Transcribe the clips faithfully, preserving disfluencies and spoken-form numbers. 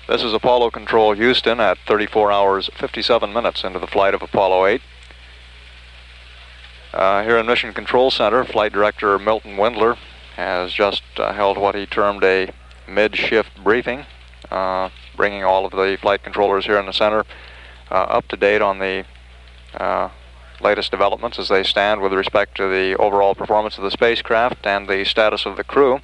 This is Apollo Control Houston at thirty-four hours, fifty-seven minutes into the flight of Apollo eight. Uh, here in Mission Control Center, Flight Director Milton Windler has just uh, held what he termed a mid-shift briefing, uh, bringing all of the flight controllers here in the center uh, up to date on the uh, latest developments as they stand with respect to the overall performance of the spacecraft and the status of the crew.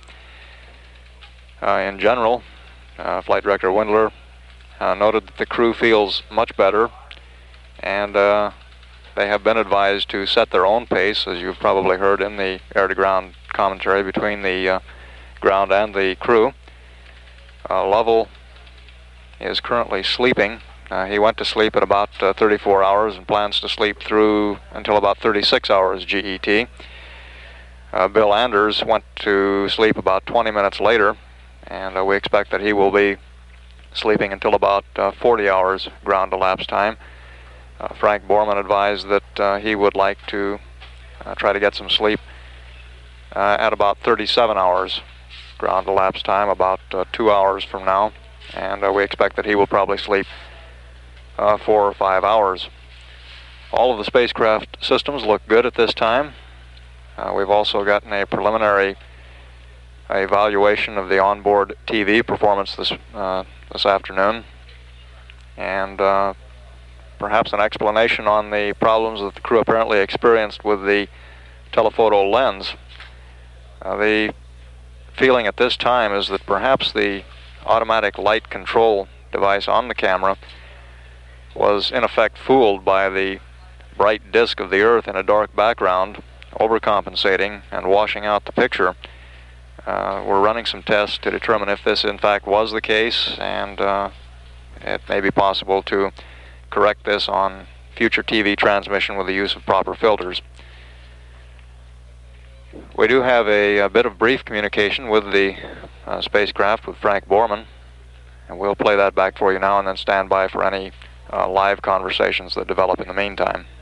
Uh, in general, uh, Flight Director Windler uh, noted that the crew feels much better, and uh, they have been advised to set their own pace, as you've probably heard in the air-to-ground commentary between the uh, ground and the crew. Uh, Lovell is currently sleeping. Uh, he went to sleep at about uh, thirty-four hours and plans to sleep through until about thirty-six hours G E T. Uh, Bill Anders went to sleep about twenty minutes later, and uh, we expect that he will be sleeping until about uh, forty hours ground elapsed time. Uh, Frank Borman advised that uh, he would like to uh, try to get some sleep uh, at about thirty-seven hours ground elapsed time, about uh, two hours from now, and uh, we expect that he will probably sleep uh, four or five hours. All of the spacecraft systems look good at this time. Uh, we've also gotten a preliminary evaluation of the onboard T V performance this uh, this afternoon, and uh, perhaps an explanation on the problems that the crew apparently experienced with the telephoto lens. Uh, the feeling at this time is that perhaps the automatic light control device on the camera was in effect fooled by the bright disk of the Earth in a dark background, overcompensating and washing out the picture. Uh, we're running some tests to determine if this in fact was the case, and uh, it may be possible to correct this on future T V transmission with the use of proper filters. We do have a, a bit of brief communication with the uh, spacecraft with Frank Borman, and we'll play that back for you now and then stand by for any uh, live conversations that develop in the meantime.